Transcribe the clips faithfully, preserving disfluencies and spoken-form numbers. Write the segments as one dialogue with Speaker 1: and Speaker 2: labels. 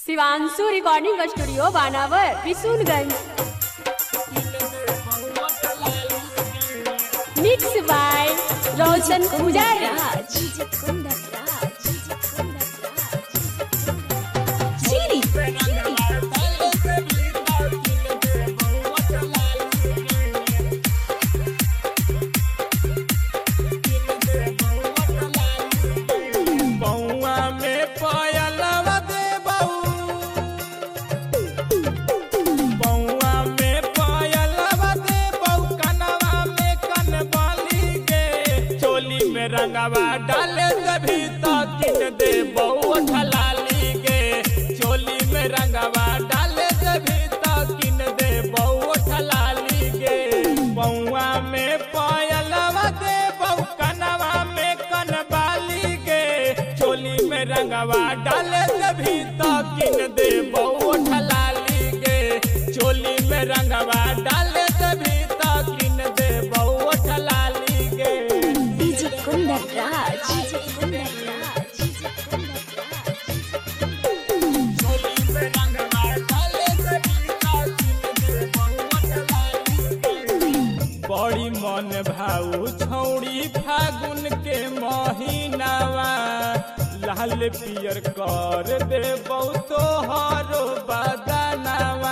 Speaker 1: Shivanshu recording studio Banawar Bishunganj. Mix by Roshan Pujari.
Speaker 2: रंगवा डाले तभी तो किन दे बहु ठलाली गे। चोली में रंगवा डाले तभी तो किन दे बहु ठलाली गे। बउआ में पायलवा दे बहु कनवा में कनबाली गे। चोली में रंगवा डाले तभी तो किन दे बहु ठलाली गे। चोली में रंगवा डाले तभी तो किन दे बहु ठलाली गे। बड़ी मन भाऊ छौड़ी फागुन के महीनावा। लाल पियर कर दे बहुतो हरो बदनावा।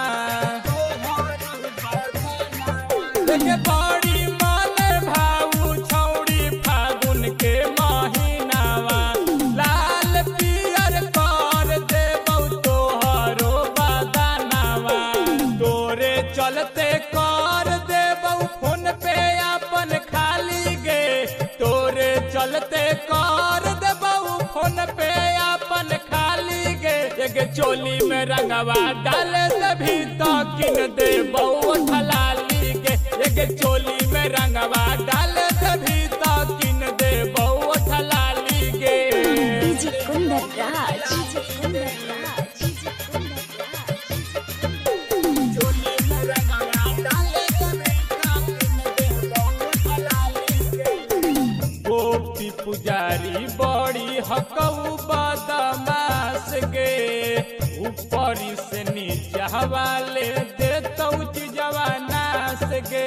Speaker 2: बड़ी मन भाऊ छौड़ी फागुन के महीनावा। लाल पियर कर दे बहुतो हरो बदनावा। तोरे चलते कर दे बहु फोन पे अपन खाली गे। तोरे चलते कर दे बहु फोन पे अपन खाली गे। एक चोली में रंगवा डाले तभी तो किन दे बहु ठलाली गे। एक चोली में रंगवा डाले तभी तो किन दे बहु ठलाली गे। गोपी पुजारी बड़ी हकऊ बदमाश गे। ऊपरी से नीचा वाले दे तो जवानास गे।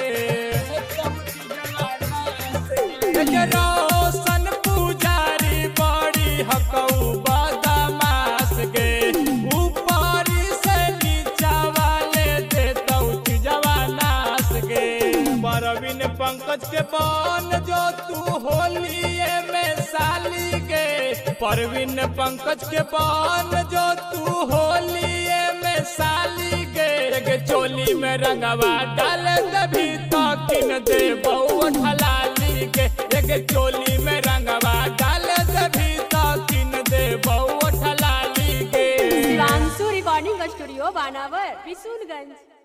Speaker 2: रोशन पुजारी बड़ी हकऊ बदमाश गे। ऊपरी से नीचा वाले दे तो जवानास गे। परवीन पंकज के बन जो तू होलिए में साली गे। परवीन पंकज के बन जो तू होलिए में साली गे। एक चोली में रंगवा डाले तभी तो किन दे बहु ठलाली गे। एक चोली में रंगवा डाले तभी तो किन दे बहु ठलाली गे।
Speaker 1: Shivanshu recording studio Banawar Bishunganj.